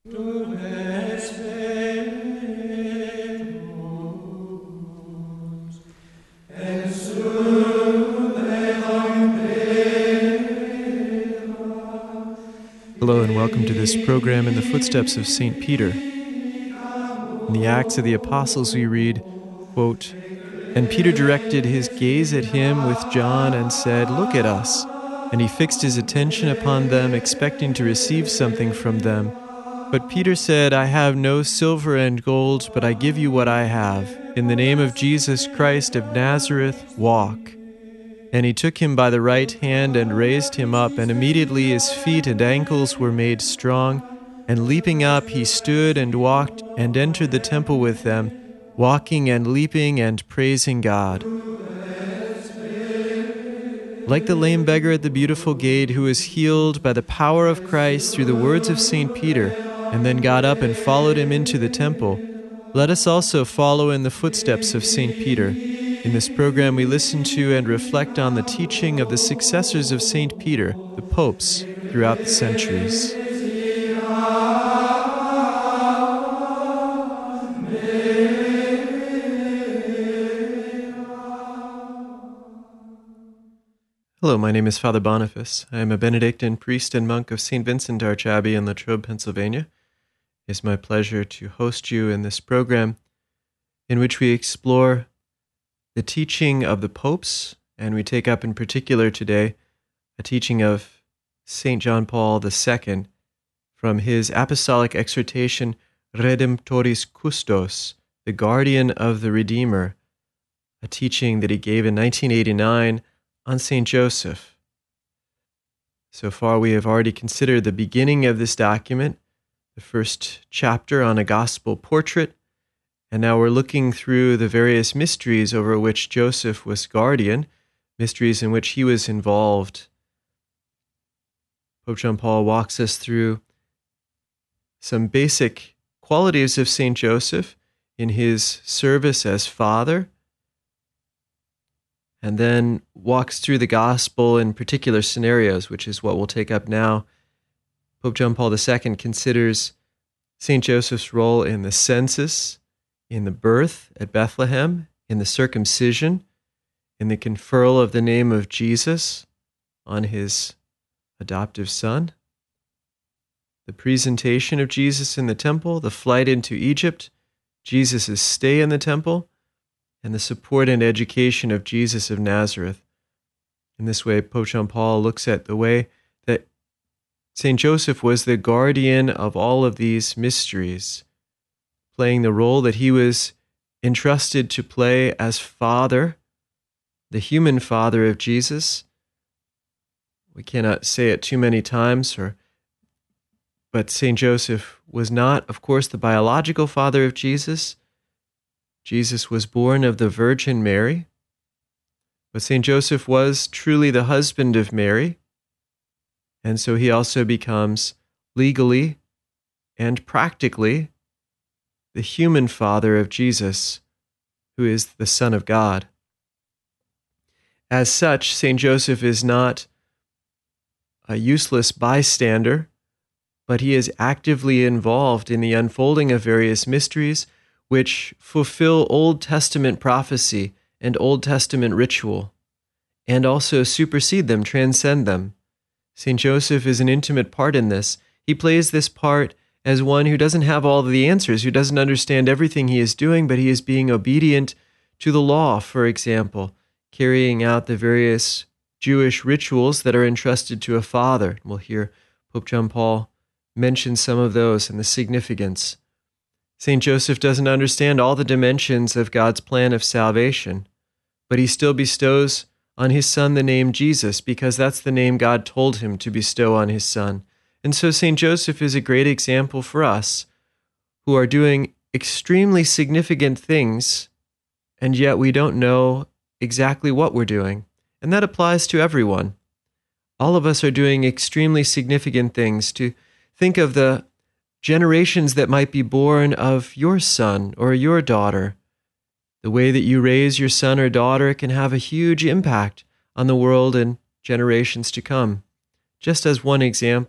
Hello and welcome to this program in the footsteps of St. Peter. In the Acts of the Apostles we read, quote, "And Peter directed his gaze at him with John and said, 'Look at us.' And he fixed his attention upon them, expecting to receive something from them. But Peter said, 'I have no silver and gold, but I give you what I have. In the name of Jesus Christ of Nazareth, walk.' And he took him by the right hand and raised him up, and immediately his feet and ankles were made strong. And leaping up, he stood and walked and entered the temple with them, walking and leaping and praising God." Like the lame beggar at the beautiful gate who was healed by the power of Christ through the words of St. Peter, and then got up and followed him into the temple, let us also follow in the footsteps of St. Peter. In this program, we listen to and reflect on the teaching of the successors of St. Peter, the popes, throughout the centuries. Hello, my name is Father Boniface. I am a Benedictine priest and monk of St. Vincent Arch Abbey in Latrobe, Pennsylvania. It is my pleasure to host you in this program in which we explore the teaching of the popes, and we take up in particular today a teaching of St. John Paul II from his apostolic exhortation Redemptoris Custos, the Guardian of the Redeemer, a teaching that he gave in 1989 on St. Joseph. So far we have already considered the beginning of this document, the first chapter on a gospel portrait, and now we're looking through the various mysteries over which Joseph was guardian, mysteries in which he was involved. Pope John Paul walks us through some basic qualities of St. Joseph in his service as father, and then walks through the gospel in particular scenarios, which is what we'll take up now. Pope John Paul II considers St. Joseph's role in the census, in the birth at Bethlehem, in the circumcision, in the conferral of the name of Jesus on his adoptive son, the presentation of Jesus in the temple, the flight into Egypt, Jesus' stay in the temple, and the support and education of Jesus of Nazareth. In this way, Pope John Paul looks at the way that St. Joseph was the guardian of all of these mysteries, playing the role that he was entrusted to play as father, the human father of Jesus. We cannot say it too many times, but St. Joseph was not, of course, the biological father of Jesus. Jesus was born of the Virgin Mary, but St. Joseph was truly the husband of Mary, and so he also becomes legally and practically the human father of Jesus, who is the Son of God. As such, St. Joseph is not a useless bystander, but he is actively involved in the unfolding of various mysteries which fulfill Old Testament prophecy and Old Testament ritual, and also supersede them, transcend them. St. Joseph is an intimate part in this. He plays this part as one who doesn't have all of the answers, who doesn't understand everything he is doing, but he is being obedient to the law, for example, carrying out the various Jewish rituals that are entrusted to a father. We'll hear Pope John Paul mention some of those and the significance. St. Joseph doesn't understand all the dimensions of God's plan of salvation, but he still bestows on his son the name Jesus, because that's the name God told him to bestow on his son. And so St. Joseph is a great example for us who are doing extremely significant things, and yet we don't know exactly what we're doing. And that applies to everyone. All of us are doing extremely significant things. To think of the generations that might be born of your son or your daughter. The way that you raise your son or daughter can have a huge impact on the world and generations to come. Just as one example,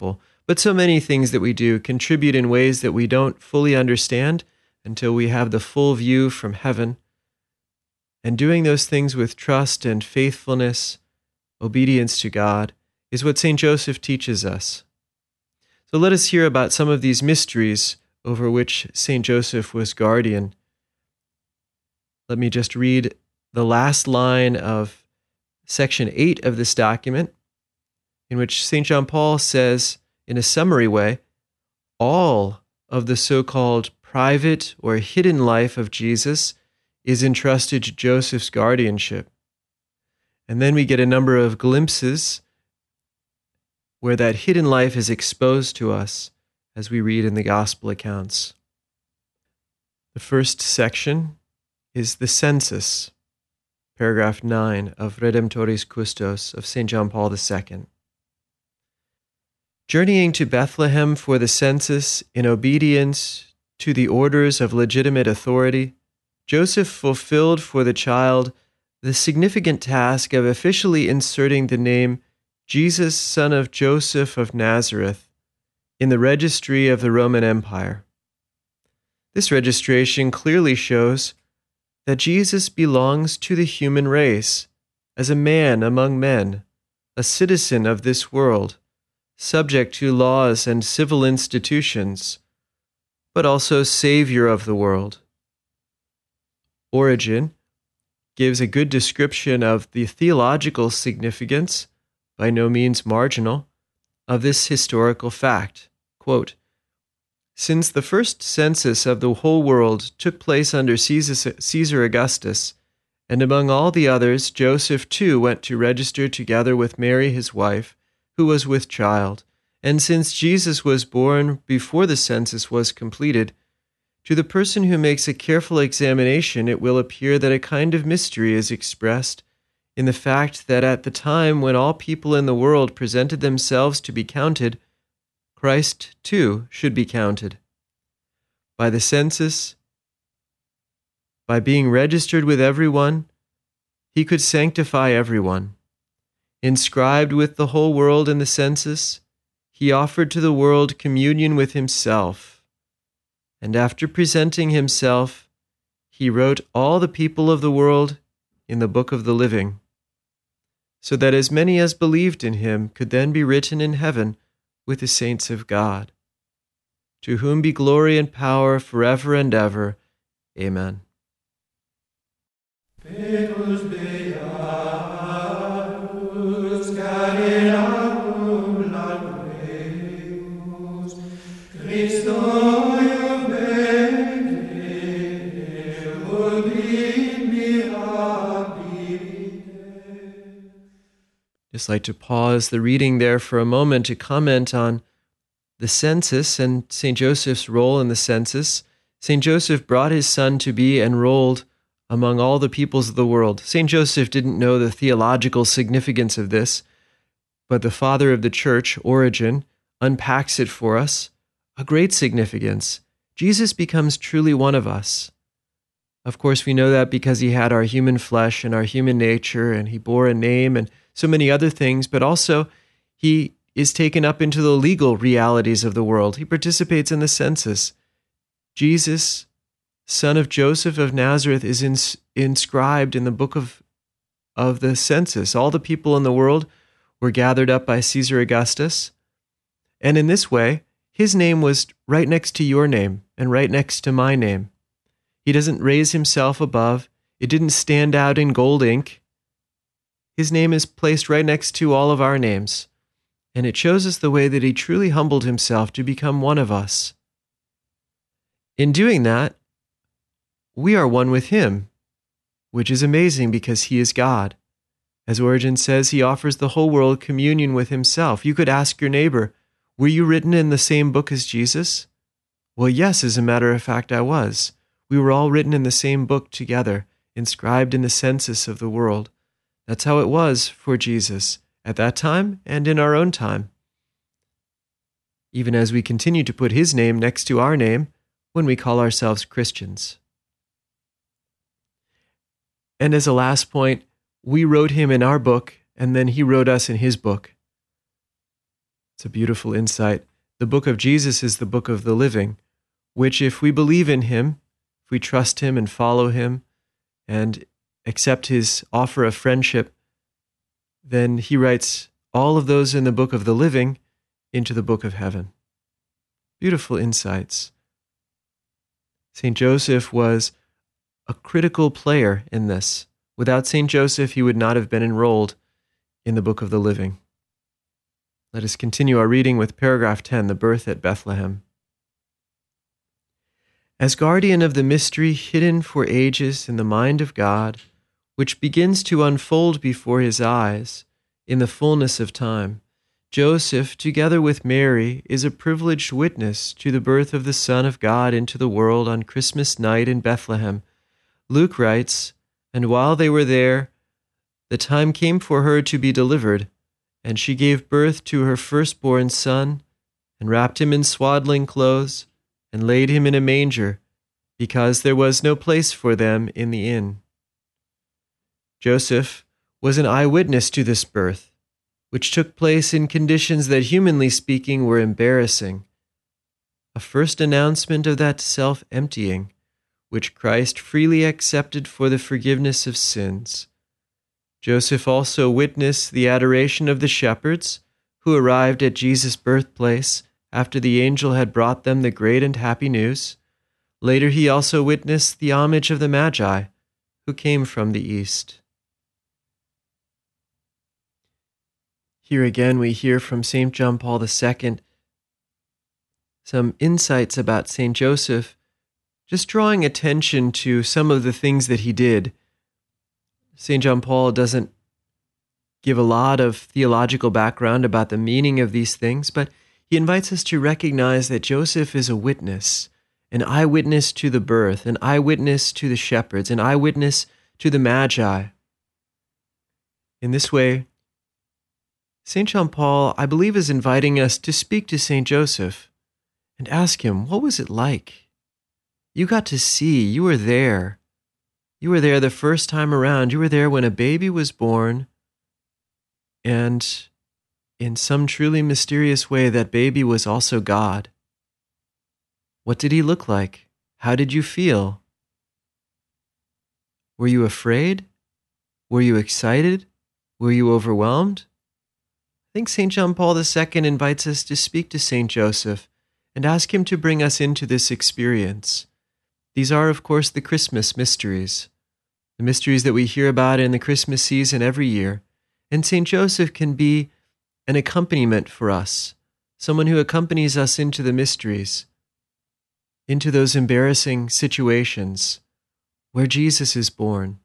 But so many things that we do contribute in ways that we don't fully understand until we have the full view from heaven. And doing those things with trust and faithfulness, obedience to God, is what St. Joseph teaches us. So let us hear about some of these mysteries over which St. Joseph was guardian. Let me just read the last line of section 8 of this document, in which St. John Paul says, in a summary way, all of the so-called private or hidden life of Jesus is entrusted to Joseph's guardianship. And then we get a number of glimpses where that hidden life is exposed to us as we read in the gospel accounts. The first section is the census, paragraph 9 of Redemptoris Custos of St. John Paul II. Journeying to Bethlehem for the census in obedience to the orders of legitimate authority, Joseph fulfilled for the child the significant task of officially inserting the name Jesus, son of Joseph of Nazareth, in the registry of the Roman Empire. This registration clearly shows that Jesus belongs to the human race as a man among men, a citizen of this world, subject to laws and civil institutions, but also Savior of the world. Origen gives a good description of the theological significance, by no means marginal, of this historical fact. Quote, "Since the first census of the whole world took place under Caesar Augustus, and among all the others Joseph too went to register together with Mary his wife, who was with child, and since Jesus was born before the census was completed, to the person who makes a careful examination it will appear that a kind of mystery is expressed in the fact that at the time when all people in the world presented themselves to be counted, Christ too should be counted. By the census, by being registered with everyone, he could sanctify everyone. Inscribed with the whole world in the census, he offered to the world communion with himself. And after presenting himself, he wrote all the people of the world in the book of the living, so that as many as believed in him could then be written in heaven with the saints of God. To whom be glory and power forever and ever. Amen." Just like to pause the reading there for a moment to comment on the census and St. Joseph's role in the census. St. Joseph brought his son to be enrolled among all the peoples of the world. St. Joseph didn't know the theological significance of this, but the father of the church, Origen, unpacks it for us. A great significance. Jesus becomes truly one of us. Of course, we know that because he had our human flesh and our human nature, and he bore a name and so many other things, but also he is taken up into the legal realities of the world. He participates in the census. Jesus, son of Joseph of Nazareth, is inscribed in the book of the census. All the people in the world were gathered up by Caesar Augustus. And in this way, his name was right next to your name and right next to my name. He doesn't raise himself above. It didn't stand out in gold ink. His name is placed right next to all of our names, and it shows us the way that he truly humbled himself to become one of us. In doing that, we are one with him, which is amazing because he is God. As Origen says, he offers the whole world communion with himself. You could ask your neighbor, were you written in the same book as Jesus? Well, yes, as a matter of fact, I was. We were all written in the same book together, inscribed in the census of the world. That's how it was for Jesus at that time and in our own time. Even as we continue to put his name next to our name when we call ourselves Christians. And as a last point, we wrote him in our book, and then he wrote us in his book. It's a beautiful insight. The book of Jesus is the book of the living, which if we believe in him, if we trust him and follow him and accept his offer of friendship, then he writes all of those in the book of the living into the book of heaven. Beautiful insights. St. Joseph was a critical player in this. Without St. Joseph, he would not have been enrolled in the book of the living. Let us continue our reading with paragraph 10, the birth at Bethlehem. As guardian of the mystery hidden for ages in the mind of God, which begins to unfold before his eyes in the fullness of time, Joseph, together with Mary, is a privileged witness to the birth of the Son of God into the world on Christmas night in Bethlehem. Luke writes, "And while they were there, the time came for her to be delivered, and she gave birth to her firstborn son, and wrapped him in swaddling clothes, and laid him in a manger, because there was no place for them in the inn." Joseph was an eyewitness to this birth, which took place in conditions that, humanly speaking, were embarrassing. A first announcement of that self-emptying, which Christ freely accepted for the forgiveness of sins. Joseph also witnessed the adoration of the shepherds who arrived at Jesus' birthplace after the angel had brought them the great and happy news. Later he also witnessed the homage of the Magi who came from the east. Here again we hear from St. John Paul II some insights about St. Joseph, just drawing attention to some of the things that he did. St. John Paul doesn't give a lot of theological background about the meaning of these things, but he invites us to recognize that Joseph is a witness, an eyewitness to the birth, an eyewitness to the shepherds, an eyewitness to the Magi. In this way, St. John Paul, I believe, is inviting us to speak to St. Joseph and ask him, what was it like? You got to see, you were there. You were there the first time around. You were there when a baby was born, and in some truly mysterious way, that baby was also God. What did he look like? How did you feel? Were you afraid? Were you excited? Were you overwhelmed? I think St. John Paul II invites us to speak to St. Joseph and ask him to bring us into this experience. These are, of course, the Christmas mysteries, the mysteries that we hear about in the Christmas season every year. And St. Joseph can be an accompaniment for us, someone who accompanies us into the mysteries, into those embarrassing situations where Jesus is born.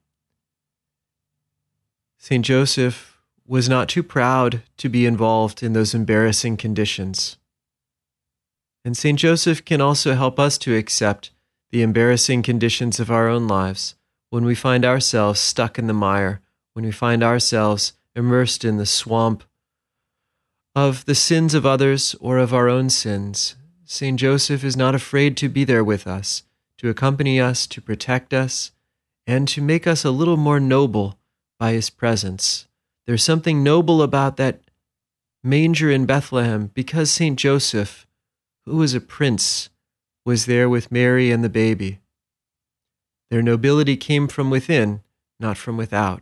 St. Joseph was not too proud to be involved in those embarrassing conditions. And St. Joseph can also help us to accept the embarrassing conditions of our own lives when we find ourselves stuck in the mire, when we find ourselves immersed in the swamp of the sins of others or of our own sins. St. Joseph is not afraid to be there with us, to accompany us, to protect us, and to make us a little more noble by his presence. There's something noble about that manger in Bethlehem because St. Joseph, who was a prince, was there with Mary and the baby. Their nobility came from within, not from without.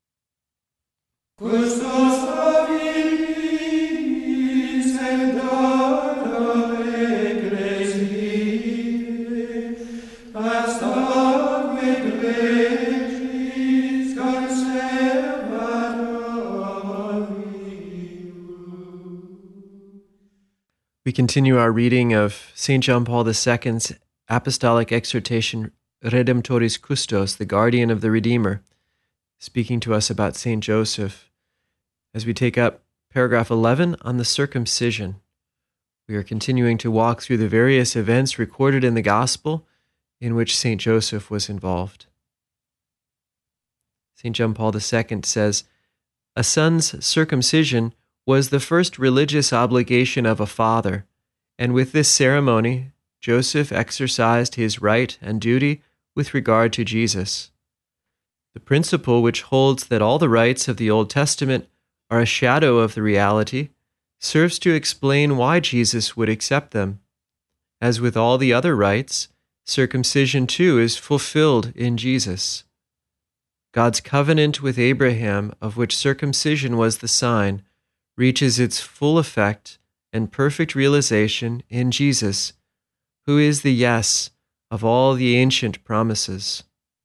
We continue our reading of St. John Paul II's apostolic exhortation, Redemptoris Custos, the guardian of the Redeemer, speaking to us about St. Joseph. As we take up paragraph 11 on the circumcision, we are continuing to walk through the various events recorded in the Gospel in which St. Joseph was involved. St. John Paul II says, "A son's circumcision was the first religious obligation of a father, and with this ceremony, Joseph exercised his right and duty with regard to Jesus. The principle which holds that all the rites of the Old Testament are a shadow of the reality serves to explain why Jesus would accept them. As with all the other rites, circumcision too is fulfilled in Jesus. God's covenant with Abraham, of which circumcision was the sign, reaches its full effect and perfect realization in Jesus, who is the yes of all the ancient promises.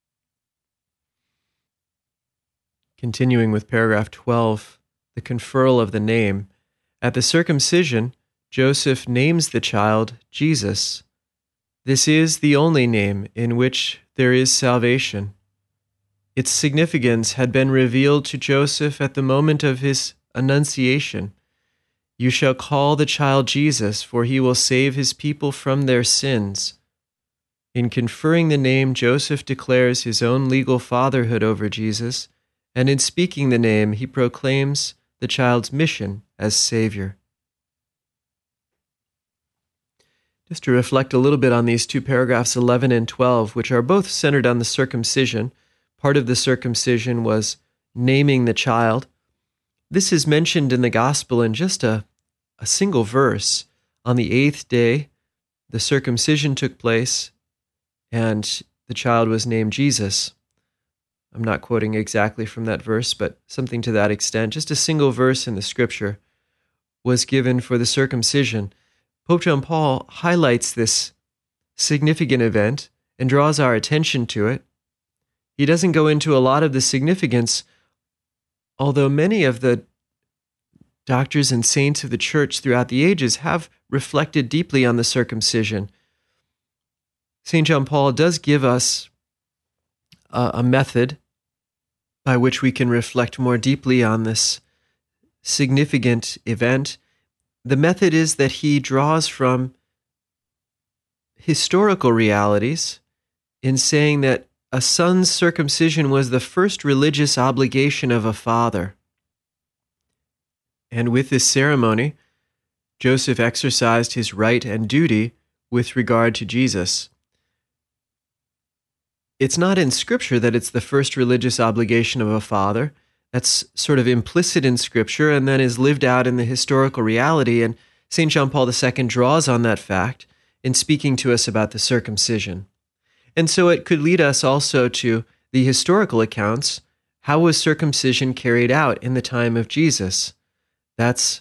Continuing with paragraph 12, the conferral of the name. At the circumcision, Joseph names the child Jesus. This is the only name in which there is salvation. Its significance had been revealed to Joseph at the moment of his annunciation. You shall call the child Jesus, for he will save his people from their sins. In conferring the name, Joseph declares his own legal fatherhood over Jesus, and in speaking the name, he proclaims the child's mission as Savior. Just to reflect a little bit on these two paragraphs 11 and 12, which are both centered on the circumcision. Part of the circumcision was naming the child. This is mentioned in the gospel in just a single verse. On the 8th day, the circumcision took place, and the child was named Jesus. I'm not quoting exactly from that verse, but something to that extent. Just a single verse in the scripture was given for the circumcision. Pope John Paul highlights this significant event and draws our attention to it. He doesn't go into a lot of the significance, although many of the doctors and saints of the church throughout the ages have reflected deeply on the circumcision. St. John Paul does give us a method by which we can reflect more deeply on this significant event. The method is that he draws from historical realities in saying that a son's circumcision was the first religious obligation of a father. And with this ceremony, Joseph exercised his right and duty with regard to Jesus. It's not in Scripture that it's the first religious obligation of a father. That's sort of implicit in Scripture and then is lived out in the historical reality. And St. John Paul II draws on that fact in speaking to us about the circumcision. And so it could lead us also to the historical accounts. How was circumcision carried out in the time of Jesus? That's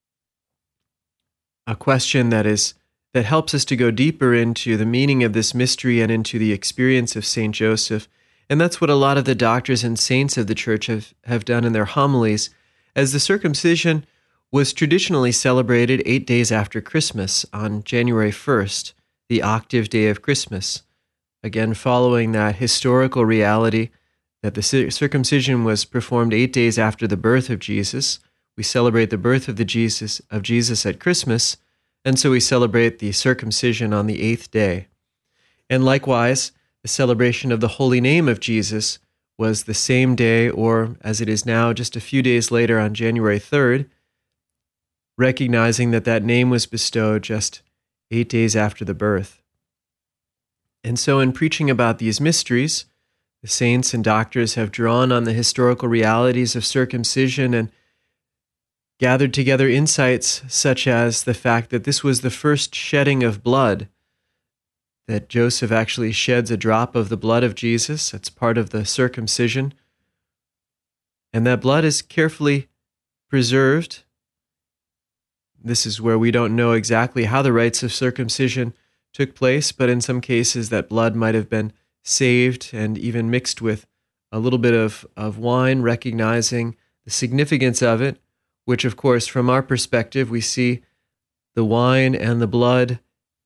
a question that helps us to go deeper into the meaning of this mystery and into the experience of St. Joseph. And that's what a lot of the doctors and saints of the church have done in their homilies, as the circumcision was traditionally celebrated 8 days after Christmas on January 1st, the octave day of Christmas. Again, following that historical reality that the circumcision was performed 8 days after the birth of Jesus. We celebrate the birth of Jesus at Christmas, and so we celebrate the circumcision on the 8th day. And likewise, the celebration of the holy name of Jesus was the same day, or as it is now, just a few days later on January 3rd, recognizing that that name was bestowed just 8 days after the birth. And so in preaching about these mysteries, the saints and doctors have drawn on the historical realities of circumcision and gathered together insights such as the fact that this was the first shedding of blood, that Joseph actually sheds a drop of the blood of Jesus. That's part of the circumcision. And that blood is carefully preserved. This is where we don't know exactly how the rites of circumcision took place, but in some cases that blood might have been saved and even mixed with a little bit of wine, recognizing the significance of it, which of course from our perspective we see the wine and the blood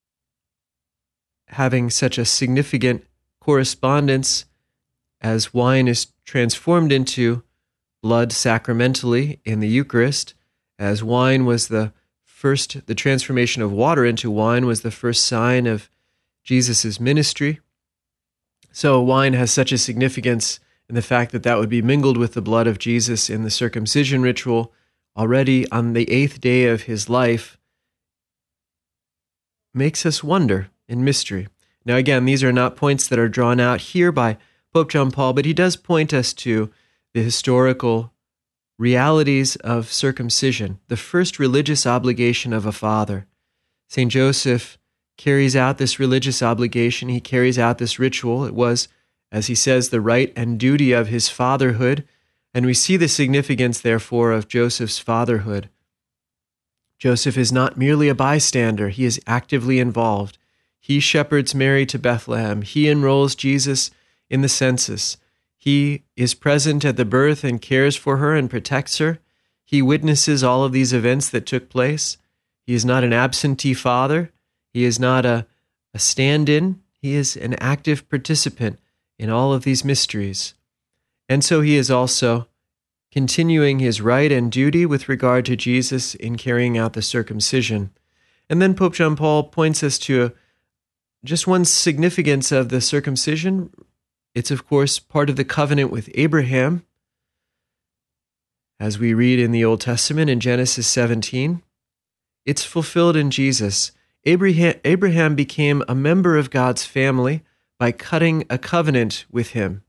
having such a significant correspondence as wine is transformed into blood sacramentally in the Eucharist, as wine was the transformation of water into wine was the first sign of Jesus' ministry. So wine has such a significance in the fact that that would be mingled with the blood of Jesus in the circumcision ritual already on the 8th day of his life makes us wonder in mystery. Now again, these are not points that are drawn out here by Pope John Paul, but he does point us to the historical realities of circumcision, the first religious obligation of a father. St. Joseph carries out this religious obligation. He carries out this ritual. It was, as he says, the right and duty of his fatherhood. And we see the significance, therefore, of Joseph's fatherhood. Joseph is not merely a bystander. He is actively involved. He shepherds Mary to Bethlehem. He enrolls Jesus in the census. He is present at the birth and cares for her and protects her. He witnesses all of these events that took place. He is not an absentee father. He is not a stand-in. He is an active participant in all of these mysteries. And so he is also continuing his right and duty with regard to Jesus in carrying out the circumcision. And then Pope John Paul points us to just one significance of the circumcision. It's, of course, part of the covenant with Abraham, as we read in the Old Testament in Genesis 17. It's fulfilled in Jesus. Abraham became a member of God's family by cutting a covenant with him.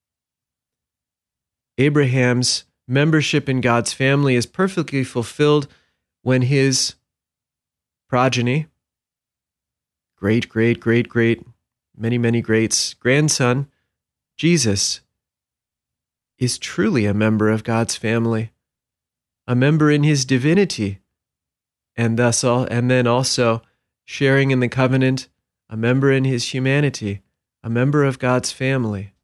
Abraham's membership in God's family is perfectly fulfilled when his progeny, great, many greats, grandson, Jesus, is truly a member of God's family, a member in his divinity, and then also sharing in the covenant, a member in his humanity, a member of God's family.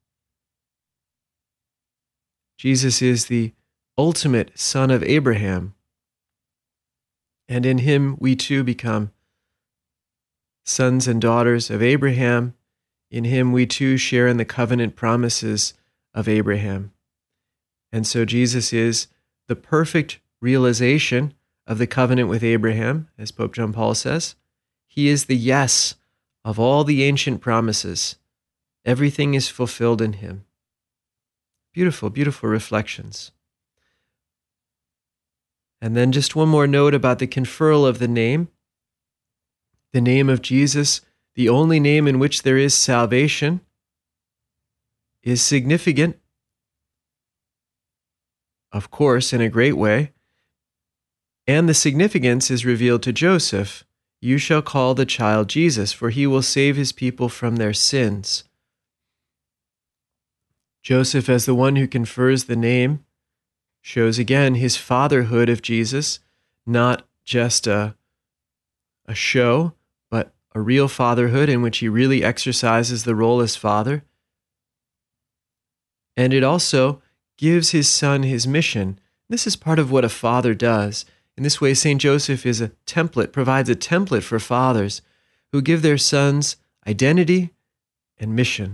Jesus is the ultimate son of Abraham, and in him we too become sons and daughters of Abraham. In him we too share in the covenant promises of Abraham. And so Jesus is the perfect realization of the covenant with Abraham, as Pope John Paul says. He is the yes of all the ancient promises. Everything is fulfilled in him. Beautiful, beautiful reflections. And then just one more note about the conferral of the name. The name of Jesus, the only name in which there is salvation, is significant, of course, in a great way. And the significance is revealed to Joseph. You shall call the child Jesus, for he will save his people from their sins. Joseph, as the one who confers the name, shows again his fatherhood of Jesus, not just a show, but a real fatherhood in which he really exercises the role as father. And it also gives his son his mission. This is part of what a father does. In this way, St. Joseph is a template, provides a template for fathers who give their sons identity and mission.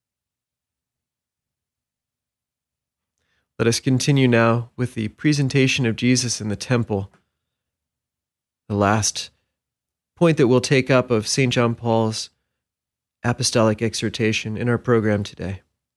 Let us continue now with the presentation of Jesus in the temple, the last point that we'll take up of St. John Paul's apostolic exhortation in our program today.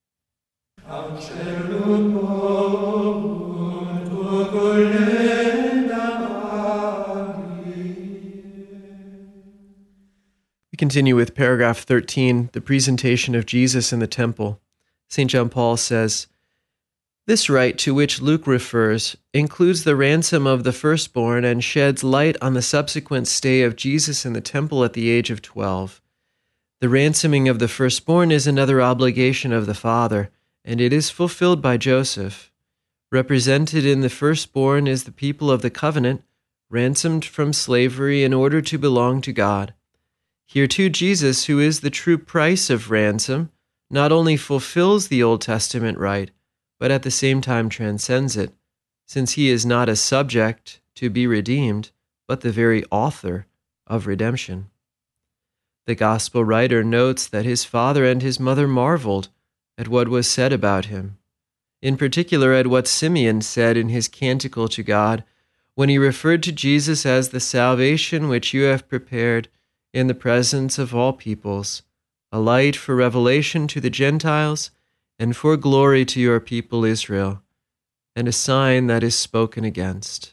We continue with paragraph 13, the presentation of Jesus in the temple. St. John Paul says, "This rite to which Luke refers includes the ransom of the firstborn and sheds light on the subsequent stay of Jesus in the temple at the age of 12. The ransoming of the firstborn is another obligation of the father, and it is fulfilled by Joseph. Represented in the firstborn is the people of the covenant, ransomed from slavery in order to belong to God. Here too Jesus, who is the true price of ransom, not only fulfills the Old Testament rite, but at the same time transcends it, since he is not a subject to be redeemed, but the very author of redemption." The Gospel writer notes that his father and his mother marveled at what was said about him, in particular at what Simeon said in his canticle to God, when he referred to Jesus as the salvation which you have prepared in the presence of all peoples, a light for revelation to the Gentiles, and for glory to your people Israel, and a sign that is spoken against.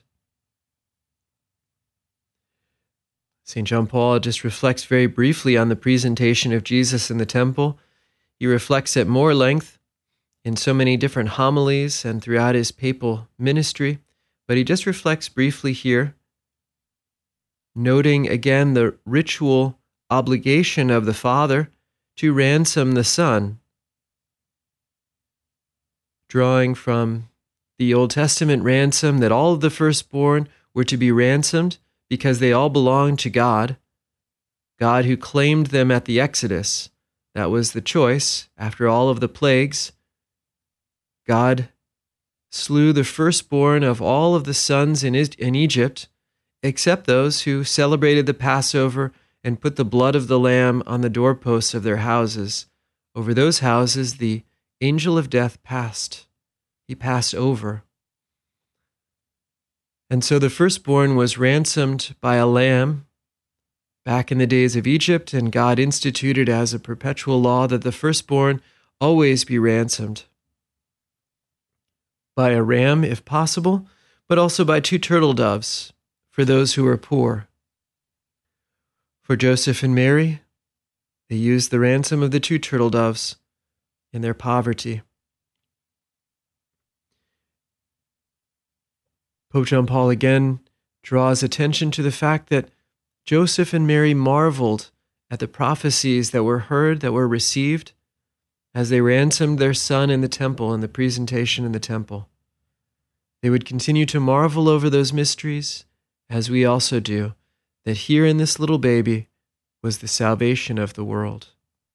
St. John Paul just reflects very briefly on the presentation of Jesus in the temple. He reflects at more length in so many different homilies and throughout his papal ministry, but he just reflects briefly here, noting again the ritual obligation of the Father to ransom the Son, drawing from the Old Testament ransom that all of the firstborn were to be ransomed because they all belonged to God, God who claimed them at the Exodus. That was the choice. After all of the plagues, God slew the firstborn of all of the sons in Egypt, except those who celebrated the Passover and put the blood of the lamb on the doorposts of their houses. Over those houses, the angel of death passed. He passed over. And so the firstborn was ransomed by a lamb back in the days of Egypt, and God instituted as a perpetual law that the firstborn always be ransomed by a ram, if possible, but also by 2 turtle doves for those who are poor. For Joseph and Mary, they used the ransom of the 2 turtle doves in their poverty. Pope John Paul again draws attention to the fact that Joseph and Mary marveled at the prophecies that were heard, that were received, as they ransomed their son in the temple, in the presentation in the temple. They would continue to marvel over those mysteries, as we also do, that here in this little baby was the salvation of the world.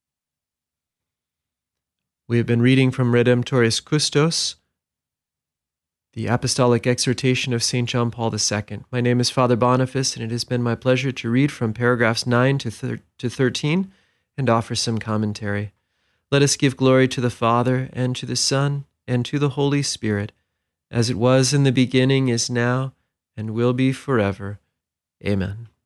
We have been reading from Redemptoris Custos, the Apostolic Exhortation of St. John Paul II. My name is Father Boniface, and it has been my pleasure to read from paragraphs 9 to 13 and offer some commentary. Let us give glory to the Father, and to the Son, and to the Holy Spirit, as it was in the beginning, is now, and will be forever. Amen.